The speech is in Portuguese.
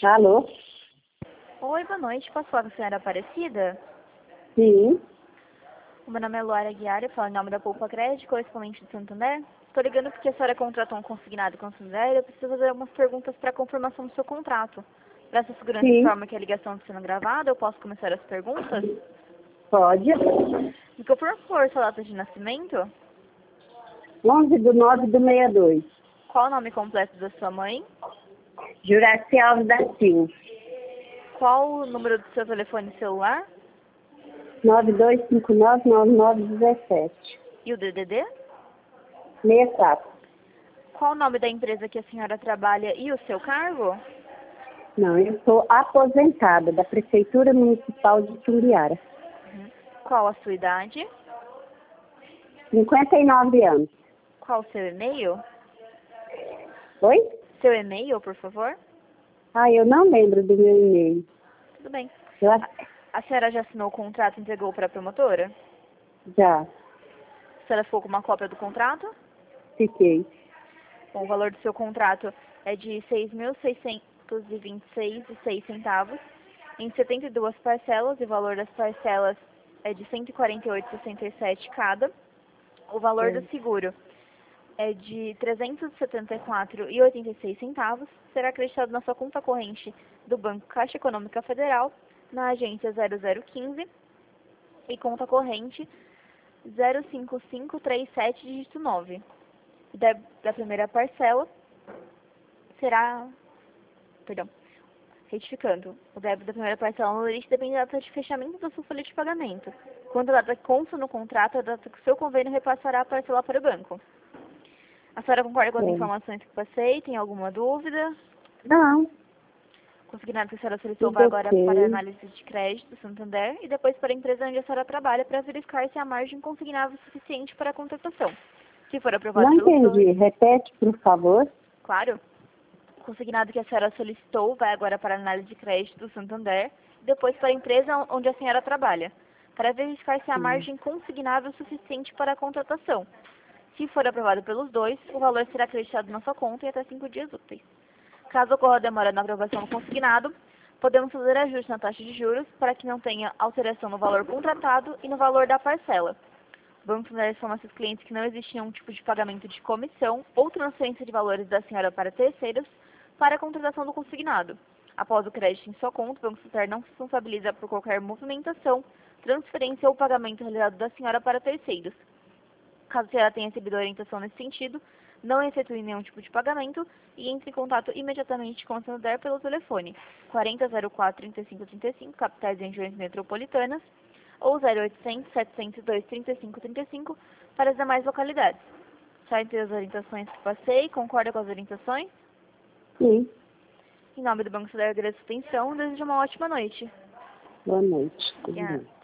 Alô? Oi, boa noite. Posso falar com a senhora Aparecida? Sim. O meu nome é Luara Guiara, eu falo em nome da Poupa Crédito, correspondente de Santander. Estou ligando porque a senhora contratou um consignado com a Santander e eu preciso fazer algumas perguntas para confirmação do seu contrato. Para essa segurança Sim. informa que a ligação está sendo gravada, eu posso começar as perguntas? Pode. Me confirma, por favor, sua data de nascimento? 11/9/62. Qual o nome completo da sua mãe? Juraci Alves da Silva. Qual o número do seu telefone celular? 92599917. E o DDD? 64. Qual o nome da empresa que a senhora trabalha e o seu cargo? Não, eu sou aposentada da Prefeitura Municipal de Tumbiara. Qual a sua idade? 59 anos. Qual o seu e-mail? Oi? Seu e-mail, por favor? Eu não lembro do meu e-mail. Tudo bem. Eu A senhora já assinou o contrato e entregou para a promotora? já A senhora ficou com uma cópia do contrato? fiquei. Bom, o valor do seu contrato é de R$ 6.626,06 em 72 parcelas, e o valor das parcelas é de R$ 148,67 cada. O valor do seguro é de R$ 374,86, será acreditado na sua conta corrente do Banco Caixa Econômica Federal, na agência 0015 e conta corrente 05537, dígito 9. O débito da primeira parcela será, retificando, o débito da primeira parcela no limite depende da data de fechamento da sua folha de pagamento. Quando a data consta no contrato, a data que o seu convênio repassará a parcela para o banco. A senhora concorda com as informações que passei? Tem alguma dúvida? Não, O consignado que a senhora solicitou tudo vai agora ok. para a análise de crédito do Santander e depois para a empresa onde a senhora trabalha para verificar se a margem consignável é suficiente para a contratação. Se for aprovado Não pelos entendi. dois, Repete, por favor. claro, o consignado que a senhora solicitou vai agora para a análise de crédito do Santander e depois para a empresa onde a senhora trabalha, para verificar se a margem consignável é suficiente para a contratação. Se for aprovado pelos dois, o valor será acreditado na sua conta em até 5 dias úteis. Caso ocorra demora na aprovação do consignado, podemos fazer ajuste na taxa de juros para que não tenha alteração no valor contratado e no valor da parcela. O Banco Santander informa a seus clientes que não existe nenhum tipo de pagamento de comissão ou transferência de valores da senhora para terceiros para a contratação do consignado. Após o crédito em sua conta, o Banco Santander não se responsabiliza por qualquer movimentação, transferência ou pagamento realizado da senhora para terceiros. Caso a senhora tenha recebido orientação nesse sentido, não efetue nenhum tipo de pagamento e entre em contato imediatamente com o Santander pelo telefone 4004-3535, capitais e regiões metropolitanas, ou 0800-702-3535 para as demais localidades. Só entre as orientações que passei, concorda com as orientações? Sim. Em nome do Banco Santander, agradeço a atenção e desejo uma ótima noite. Boa noite. Tudo Obrigada. bem.